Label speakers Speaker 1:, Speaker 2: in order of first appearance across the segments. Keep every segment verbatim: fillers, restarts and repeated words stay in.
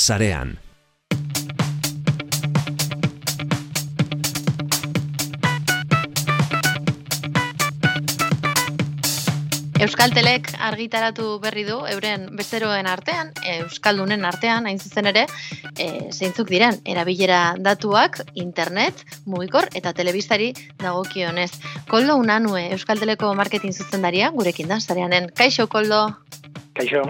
Speaker 1: sarean.
Speaker 2: Euskaltelek argitaratu berri du euren bezeroen artean, euskaldunen artean, hain zuzen ere, e, zeintzuk diren erabilera datuak, internet, mugikor eta telebistari dagokionez. Koldo Unanue, Euskalteleko marketing zuzendaria, gurekin da, sareanen. Kaixo, Koldo?
Speaker 3: Kaixo.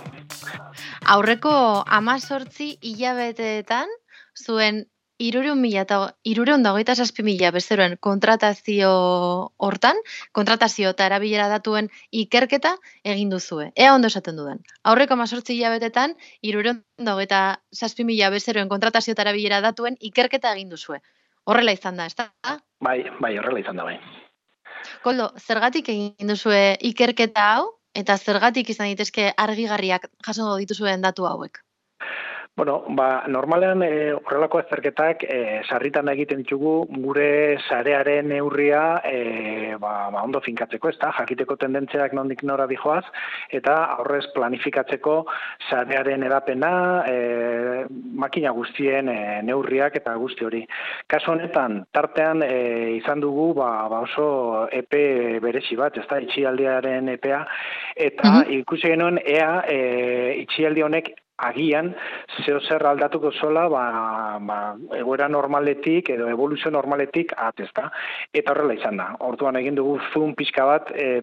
Speaker 2: Aurreko hamazortzi hilabeteetan zuen Hirurehun mila eta hirurehun eta hogeita zazpi mila bezeroen kontratazio hortan, kontratazio eta erabilera datuen ikerketa egin duzue. Ea ondo esaten duen. Aurreko hamazortzi hilabetetan hirurehun eta hogeita zazpi mila bezeroen kontratazio eta erabilera datuen ikerketa egin duzue. Horrela izan da, ezta?
Speaker 3: Bai, bai, horrela izan da, bai.
Speaker 2: Koldo, zergatik egin duzue ikerketa hau eta zergatik izan daitezke argigarriak jaso dituzuen datu hauek?
Speaker 3: Bueno, ba, normalean e, horrelako azterketak e, sarritan egiten ditugu gure sarearen neurria e, ba, ba, ondo finkatzeko, ezta, jakiteko tendentziak nondik nora dijoaz, eta aurrez planifikatzeko sarearen edapena, e, makina guztien e, neurriak eta guzti hori. Kasu honetan, tartean e, izan dugu ba, ba oso epe berezi bat, ezta, itxialdiaren epea, eta mm-hmm. ikusi genuen ea e, itxialdi honek agian, zeo zer aldatuko zola, ba, ba, egoera normaletik edo evoluzio normaletik atezta. Eta horrela izan da. Orduan egin dugu zoom pixka bat e,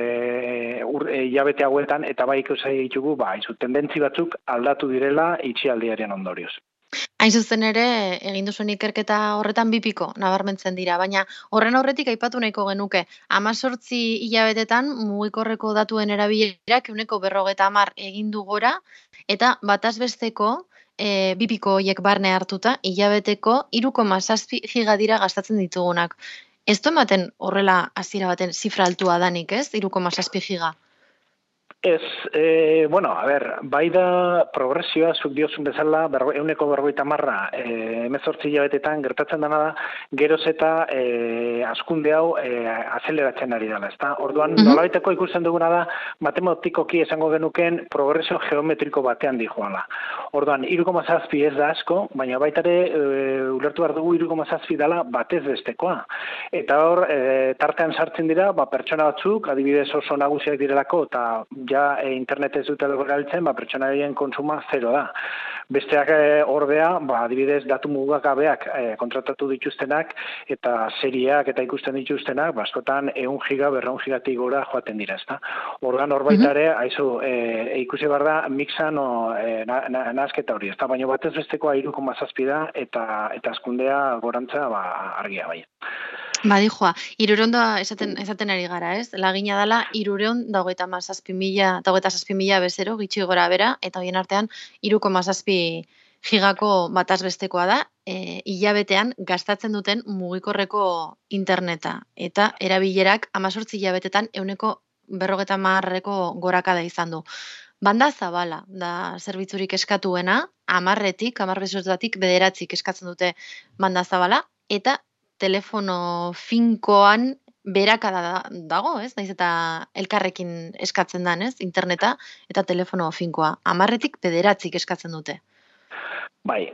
Speaker 3: e, ur, e, hilabete hauetan, eta bai ikusi ditugu, ba, izu, tendentzi batzuk aldatu direla itxialdiaren ondorioz.
Speaker 2: Hain zuzen ere, egin duzuen ikerketa horretan bipiko nabarmentzen dira, baina horren aurretik aipatu nahiko genuke. Hamazortzi hilabetetan mugikorreko datuen erabilerak ehuneko berrogeita hamar egin du gora, eta bataz besteko e, bipiko horiek barne hartuta, hilabeteko hiru koma zazpi giga dira gastatzen ditugunak. Ez du ematen horrela hasiera baten zifra altua danik, ez? hiru koma zazpi giga.
Speaker 3: Ez, e, bueno, a ber, bai da progresioa, zuk diozun bezala, euneko berrogeita marra, e, emezortzi hilabetetan gertatzen dena da, geroz eta e, askunde hau e, azeleratzen ari dela, ezta? Orduan, mm-hmm. nolabaiteko ikusten duguna da, matematikoki esango genuken progresio geometriko batean dijoala. Orduan, hiru koma zazpi ez da asko, baina baitare e, ulertu behar dugu hiru koma zazpi dela batez bestekoa. Eta hor, e, tartean sartzen dira, ba, pertsona batzuk, adibidez oso nagusiak direlako, eta ja e, internet ez dute erabiltzen, ba, pertsonarien kontsuma zero da. Besteak e, ordea, ba, adibidez, datu mugagabeak e, kontratatu dituztenak eta serieak eta ikusten dituztenak, ba, askotan ehun giga, berrehun gigatik gora joaten dira, ezta. Organ hor baita ere, aizu, e, ikusi behar da, mixan o e, na, na, nasketa hori, ezta, baina batez bestekoa hiru koma zazpi da eta, eta askundea gorantza ba, argia bai.
Speaker 2: Badijoa, hirurehun esaten, esaten ari gara, ez? Lagina dela hirurehun eta hogeita zazpi mila, eta hogeita zazpi mila bezero, gitxi gora bera, eta horien artean hiru koma zazpi gigako bataz bestekoa da, e, hilabetean gastatzen duten mugikorreko interneta. Eta erabilerak hamazortzi hilabetetan ehuneko berrogeita hamarreko gorakada izan du. Banda zabala da zerbitzurik eskatuena, hamarretik, hamar bezerotatik bederatzik eskatzen dute banda zabala, eta telefono finkoan berakada dago, ez? Naiz eta elkarrekin eskatzen dan, ez? Interneta eta telefono finkoa. Hamarretik bederatzik eskatzen dute.
Speaker 3: Bai,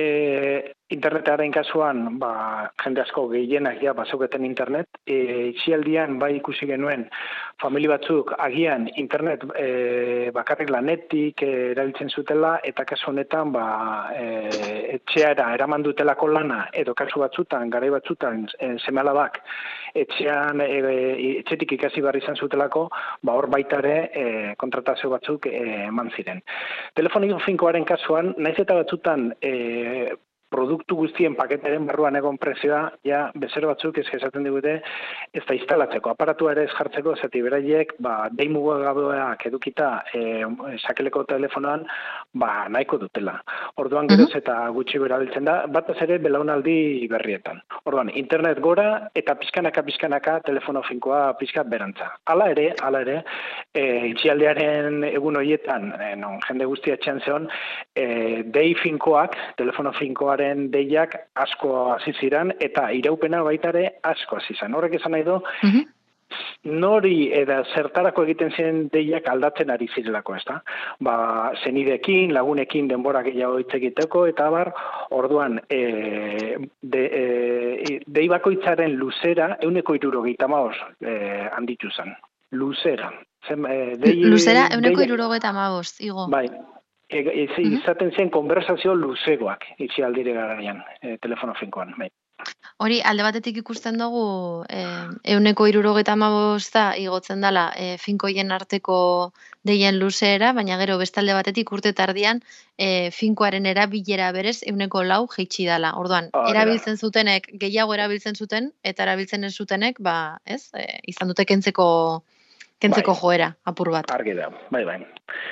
Speaker 3: e, internetaren kasuan, ba, jende asko gehienak ja basauketen internet, e, itxialdian bai ikusi genuen famili batzuk agian internet e, bakarrik lanetik e, erabiltzen zutela, eta kasu honetan ba, e, etxeara eraman dutelako lana, edo kasu batzutan, garai batzutan e, seme-alabak etxean, e, etxetik ikasi behar izan zutelako, ba hor baitare e, kontratazio batzuk e, eman ziren. Telefoniko finkoaren kasuan, naiz eta batzutan E, produktu guztien paketaren barruan egon prezioa, ja, bezero batzuk ez esaten digute, ez da instalatzeko, aparatua ere ez jartzeko, zati beraiek, ba, dei mugagabeak edukita e, sakeleko telefonoan, ba, nahiko dutela. Orduan geroz eta gutxi berabiltzen da, batez ere belaunaldi berrietan. Orduan, internet gora eta pizkanaka pizkanaka telefono finkoa pizkat berantza. Hala ere, hala ere, e, itxialdearen egun horietan, e, non, jende guztia etxean zeon, e, dei finkoak, telefono finkoaren deiak asko hasi ziren eta iraupena baita ere asko hasi zen. Horrek esan nahi du, mm-hmm. nori eta zertarako egiten ziren deiak aldatzen ari zirelako, ez da? Ba, zenidekin, lagunekin denbora gehiago hitz egiteko, eta bar, orduan, e, de, e, dei bakoitzaren luzera, euneko irurogeita maoz e, handitu zen. Luzera. Zen, e, dei,
Speaker 2: luzera, euneko
Speaker 3: deia,
Speaker 2: irurogeita maoz, igo.
Speaker 3: Bai, e, e, izaten zen konversazio luzegoak, itxialdire garaian, e, telefono finkoan, bai.
Speaker 2: Hori, alde batetik ikusten dugu, eh, euneko irurogeita amabosta igotzen dela eh, finkoien arteko deien luzera, baina gero bestalde batetik urte tardian eh, finkoaren erabilera berez euneko lau jeitsi dela. Orduan,
Speaker 3: Ah,
Speaker 2: erabiltzen zutenek, gehiago erabiltzen zuten, eta erabiltzen ez zutenek, ba, ez, eh, izan dute kentzeko, kentzeko
Speaker 3: bai.
Speaker 2: joera, apur bat.
Speaker 3: Argi da, bai, bai.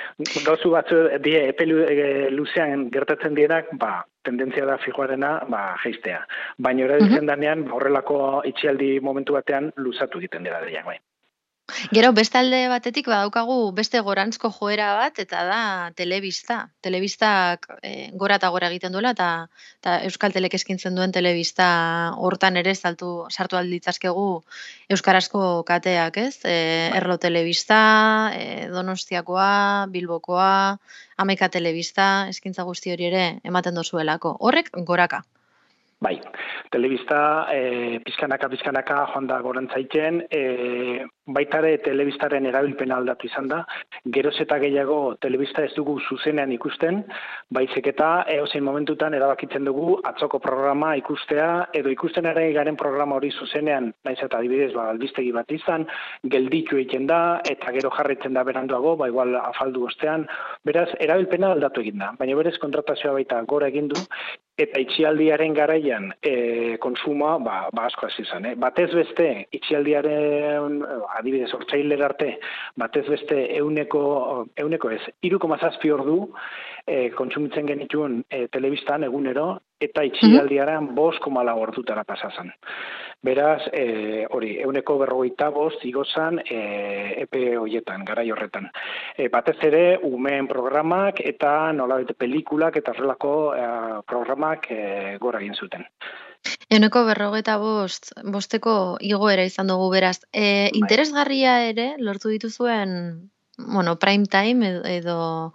Speaker 3: Gauzu batzu, die, epe luzean gertatzen dienak, ba, tendentzia da fijoarena, ba, jeistea. Baina erabiltzen danean, horrelako itxialdi momentu batean, luzatu egiten dira deiak, bai.
Speaker 2: Gero, beste alde batetik badaukagu beste gorantzko joera bat, eta da telebista. Telebistak e, gora eta gora egiten duela, eta, eta Euskal Telek eskintzen duen telebista hortan ere saltu, sartu alditzazkegu euskarazko kateak, ez? E, Erlo Telebista, e, Donostiakoa, Bilbokoa, Hamaika Telebista, eskintza guzti hori ere ematen dozuelako. Horrek goraka.
Speaker 3: Bai, telebista e, pizkanaka pizkanaka joan da gorantzaiten, e, baitare telebistaren erabilpena aldatu izan da, geroz eta gehiago telebista ez dugu zuzenean ikusten, baizik eta eozein momentutan erabakitzen dugu atzoko programa ikustea, edo ikusten ere garen programa hori zuzenean, naiz eta adibidez, ba, albistegi bat izan, gelditu egiten da, eta gero jarritzen da beranduago, ba, igual afaldu ostean, beraz, erabilpena aldatu egin da, baina berez kontratazioa baita gora egin du, eta itxialdiaren garaian e, konsumoa ba, ba asko hasi izan. Eh? Batez beste, itxialdiaren, adibidez, ortsailera arte, batez beste euneko, euneko ez, hiru koma zazpi ordu e, kontsumitzen genituen e, telebistan egunero, eta itxialdiaren bost koma lau ordutara pasazan. Beraz, e, hori, euneko berrogeita bost igozan e, epe horietan, garai horretan. E, batez ere, umeen programak eta nolabete pelikulak eta horrelako e, programak e, gora egin zuten.
Speaker 2: Euneko berrogeita bost, bosteko igoera izan dugu beraz. E, interesgarria ere, lortu dituzuen, bueno, prime time edo, edo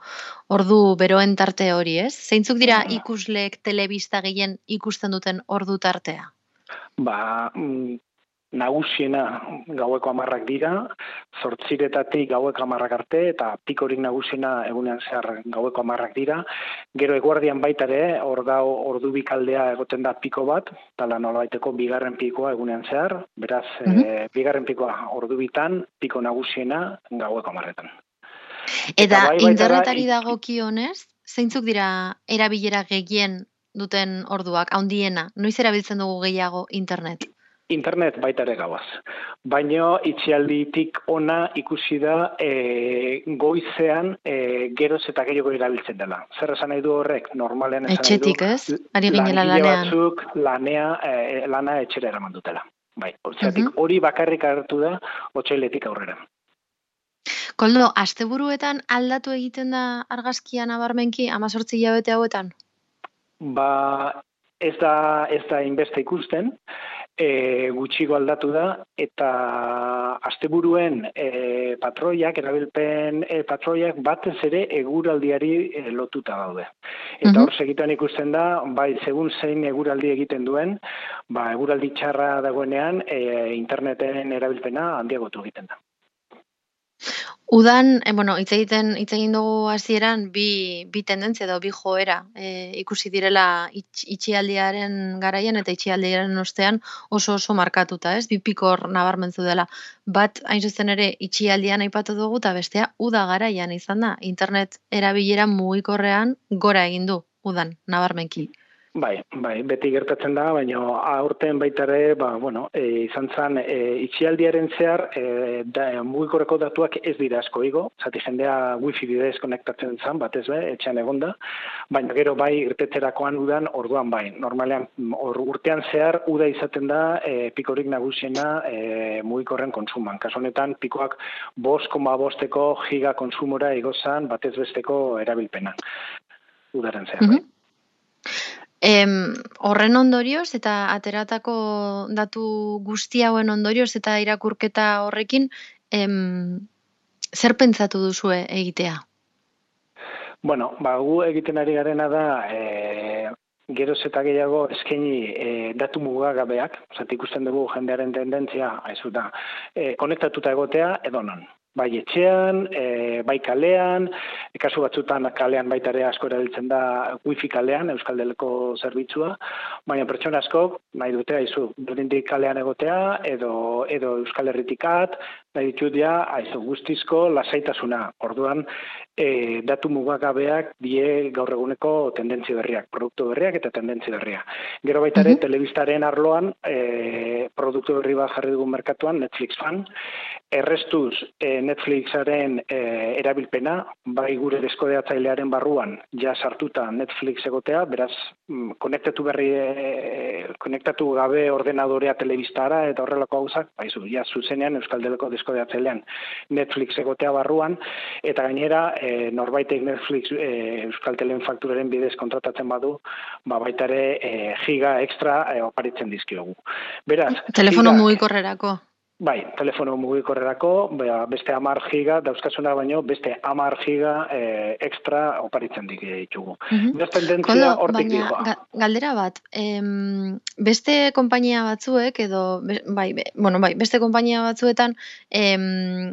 Speaker 2: ordu beroen tarte hori, ez? Zeintzuk dira ikusleek telebista gehien ikusten duten ordu tartea?
Speaker 3: Ba, mm, nagusiena gaueko hamarrak dira, zortziretatik gaueko hamarrak arte, eta pikorik nagusiena egunean zehar gaueko hamarrak dira. Gero eguardian baita ere, hor da ordu bikaldea egoten da piko bat, tala nolabaiteko bigarren pikoa egunean zehar, beraz, mm-hmm. e, bigarren pikoa ordu bitan, piko nagusiena gaueko hamarretan.
Speaker 2: Eta, eta bai, internetari dagokionez, zeintzuk dira erabilera gehien duten orduak, handiena, noiz erabiltzen dugu gehiago internet?
Speaker 3: Internet baita ere gauaz. Baina itxialditik ona ikusi da e, goizean e, geroz eta gehiago erabiltzen dela. Zer esan nahi du horrek? Normalean esan
Speaker 2: Etxetik,
Speaker 3: nahi
Speaker 2: du, ez? Ari ginela lanean.
Speaker 3: Batzuk lanea, e, lana etxera eraman dutela. Bai, hortzatik uh-huh. hori bakarrik hartu da otsailetik aurrera.
Speaker 2: Koldo, asteburuetan aldatu egiten da argazkia nabarmenki hemezortzi hilabete hauetan?
Speaker 3: Ba, ez da, ez da inbeste ikusten, e, gutxigo aldatu da, eta asteburuen e, patroiak, erabilpen e, patroiak batez ere eguraldiari e, lotuta daude. Eta hor segituan ikusten da, bai, segun zein eguraldi egiten duen, ba, eguraldi txarra dagoenean, e, interneten erabilpena handiagotu egiten da.
Speaker 2: Udan, eh, bueno, hitz egiten hitz egin dugu hasieran bi bi tendentzia edo bi joera e, ikusi direla itx, itxialdiaren garaian eta itxialdiaren ostean oso oso markatuta, ez? Bi pikor nabarmentzu dela. Bat hain zuzen ere itxialdian aipatu dugu eta bestea uda garaian izan da. Internet erabilera mugikorrean gora egin du udan nabarmenki.
Speaker 3: Bai, bai, beti gertatzen da, baina aurten baita ere, ba, bueno, e, izan zen, e, itxialdiaren zehar, e, da, mugikorreko datuak ez dira asko igo, zati jendea wifi bidez konektatzen zen, batez be, etxean egonda, baina gero bai, irtetzerakoan udan, orduan bai, normalean, or, urtean zehar, uda izaten da, e, pikorik nagusiena e, mugikorren konsuman. Kasu honetan, pikoak bost koma bosteko giga konsumora igozan, batez besteko erabilpena, udaren zehar, bai.
Speaker 2: Mm-hmm. Em, horren ondorioz eta ateratako datu guzti hauen ondorioz eta irakurketa horrekin, em, zer pentsatu duzue egitea?
Speaker 3: Bueno, ba, gu egiten ari garena da, e, geroz eta gehiago eskaini e, datu mugagabeak, zati ikusten dugu jendearen tendentzia, haizu da, e, konektatuta egotea edo non. Bai etxean, e, bai kalean, e, kasu batzutan kalean baita ere asko erabiltzen da wifi kalean, Euskalteleko zerbitzua, baina pertsona asko nahi dute haizu, berdindik kalean egotea edo edo Euskal Herritik at, nahi ditut ja, haizu, guztizko lasaitasuna. Orduan, e, datu mugagabeak die gaur eguneko tendentzia berriak, produktu berriak eta tendentzia berriak. Gero baita ere,
Speaker 2: Mhm.
Speaker 3: telebistaren arloan, e, produktu berri bat jarri dugun merkatuan, Netflix fan, errestuz e, Netflixaren e, erabilpena, bai gure deskodeatzailearen barruan, ja sartuta Netflix egotea, beraz, mm, konektatu berri, e, konektatu gabe ordenadorea telebistara eta horrelako gauzak, baizu, ja zuzenean Euskalteleko deskodeatzailean Netflix egotea barruan, eta gainera, e, norbaitek Netflix e, Euskaltelen fakturaren bidez kontratatzen badu, ba baita ere e, giga extra e, oparitzen dizkiogu. Beraz,
Speaker 2: Telefono
Speaker 3: gigak,
Speaker 2: mugikorrerako.
Speaker 3: bai, telefono mugikorrerako, beste hamar giga, dauzkasuna baino, beste hamar giga e, extra oparitzen ditugu.
Speaker 2: Mhm.
Speaker 3: Beraz, tendentzia
Speaker 2: Koldo,
Speaker 3: hortik
Speaker 2: baina
Speaker 3: dihoa.
Speaker 2: ga- galdera bat, em, beste konpainia batzuek edo, be- bai, be- bueno, bai, beste konpainia batzuetan, em,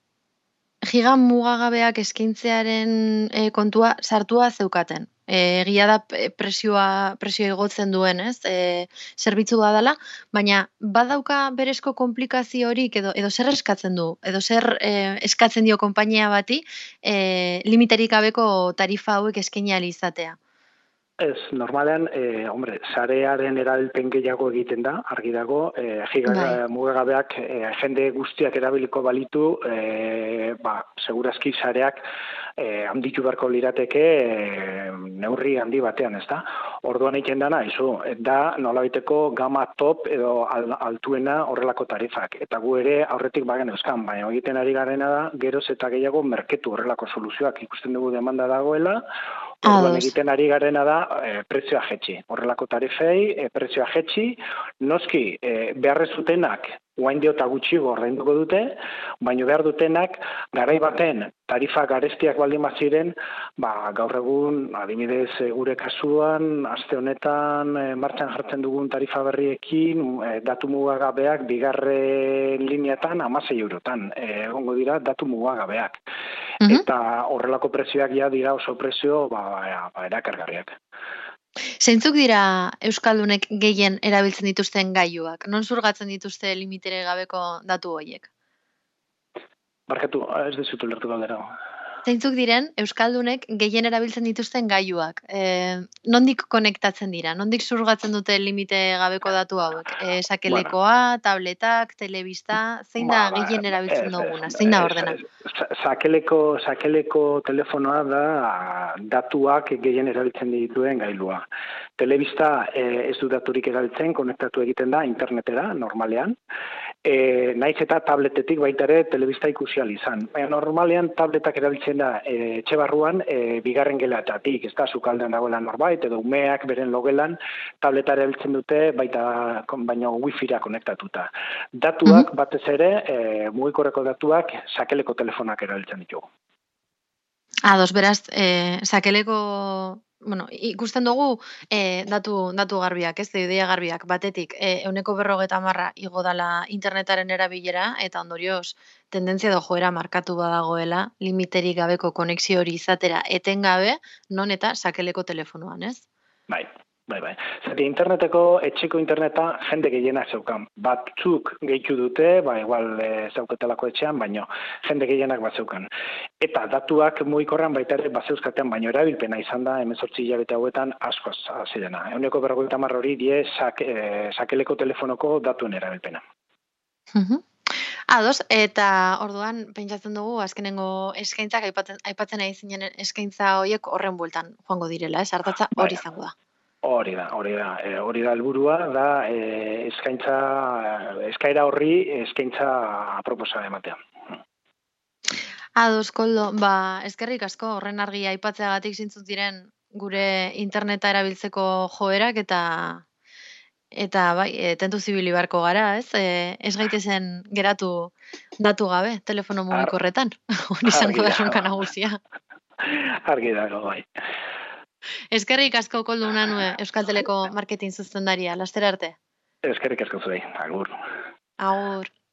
Speaker 2: giga mugagabeak eskaintzearen e, kontua sartua zeukaten. E, egia da e, presioa, presioa igotzen duen, ez? E, zerbitzu badala, baina badauka berezko konplikaziorik edo edo zer eskatzen du? Edo zer e, eskatzen dio konpainia bati e, limiterik gabeko tarifa hauek eskaini ahal izatea?
Speaker 3: Ez, normalean, e, hombre, sarearen erabilpen gehiago egiten da, argi dago, e, giga
Speaker 2: Bai.
Speaker 3: mugagabeak e, jende guztiak erabiliko balitu, e, ba, segurazki sareak e, handitu beharko lirateke e, neurri handi batean, ez da? Orduan egiten dana, izu, da nolabaiteko gama top edo al, altuena horrelako tarifak. Eta gu ere aurretik bagen euskan, baina egiten ari garena da, geroz eta gehiago merketu horrelako soluzioak ikusten dugu demanda dagoela, orduan
Speaker 2: Ados.
Speaker 3: egiten ari garena da e, prezioa jetxi. Horrelako tarifei, e, prezioa jetxi, noski e, beharrez zutenak guain diota gutxi ordainduko dute, baina behar dutenak garai baten tarifa garestiak baldin baziren, ba, gaur egun, adibidez e, gure kasuan, aste honetan e, martxan jartzen dugun tarifa berriekin, e, datu mugagabeak bigarren lineatan hamasei eurotan, e, egongo dira datu mugagabeak.
Speaker 2: Mhm.
Speaker 3: Eta horrelako prezioak ja dira oso prezio ba, ba, ba erakargarriak.
Speaker 2: Zeintzuk dira Euskaldunek gehien erabiltzen dituzten gailuak? Non zurgatzen dituzte limitere gabeko datu horiek?
Speaker 3: Barkatu, ez dizut ulertu galdera.
Speaker 2: Zeintzuk diren Euskaldunek gehien erabiltzen dituzten gailuak? E, nondik konektatzen dira? Nondik zurgatzen dute limite gabeko datu hauek? E, sakelekoa, tabletak, telebista, zein da
Speaker 3: Ba, ba,
Speaker 2: gehien erabiltzen
Speaker 3: ez,
Speaker 2: duguna?
Speaker 3: ez,
Speaker 2: Zein da
Speaker 3: ez,
Speaker 2: ordena?
Speaker 3: ez, sakeleko, sakeleko telefonoa da datuak gehien erabiltzen dituen gailua. Telebista eh, ez du daturik erabiltzen, konektatu egiten da internetera, normalean. E, naiz eta tabletetik baita ere telebista ikusi ahal izan. Baina normalean tabletak erabiltzen da e, etxe barruan e, bigarren gelatatik, ez da sukaldean dagoela norbait, edo umeak beren logelan tableta erabiltzen dute baita baina wifi-ra konektatuta. Datuak
Speaker 2: Mhm.
Speaker 3: batez ere, e, mugikorreko datuak sakeleko telefonak erabiltzen ditugu.
Speaker 2: Ados, beraz, e, sakeleko, bueno, ikusten dugu e, datu, datu garbiak, ez, ideia garbiak, batetik, e, euneko berrogeta marra igo dala internetaren erabilera, eta ondorioz, tendentzia edo joera markatu badagoela, limiterik gabeko konexio hori izatera etengabe, non eta sakeleko telefonoan, ez?
Speaker 3: Bai, bai, bai. Zati interneteko, etxeko interneta jende gehienak zeukan. Batzuk gehitu dute, ba, igual e, zeuketelako etxean, baino jende gehienak bat zeukan. Eta datuak mugikorran baita ere bazeuzkatean, baino erabilpena izan da, hemezortzi hilabete hauetan asko zirena. Euneko berrogeita hamar hori die sak, e, sakeleko telefonoko datuen erabilpena.
Speaker 2: Mhm. Ados, eta orduan pentsatzen dugu azkenengo eskaintzak aipatzen aipatzen ari zinen eskaintza horiek horren bueltan joango direla, ez? Ardatza hori
Speaker 3: Bai.
Speaker 2: izango da.
Speaker 3: Hori da, hori da. E, hori da helburua da e, eskaintza eskaira horri eskaintza proposa ematea.
Speaker 2: Ados, Koldo, ba, eskerrik asko horren argi aipatzeagatik zintzuk diren gure interneta erabiltzeko joerak eta eta bai, e, tentu zibili beharko gara, ez? E, ez gaitezen geratu datu gabe, telefono
Speaker 3: Ar,
Speaker 2: mugikorretan. Hori izango
Speaker 3: argi
Speaker 2: da
Speaker 3: da.
Speaker 2: erronka nagusia.
Speaker 3: Argi dago, bai.
Speaker 2: Eskerrik asko Koldo Unanue, Euskalteleko marketing zuzendaria. Laster arte.
Speaker 3: Eskerrik asko zuei, agur.
Speaker 2: Agur.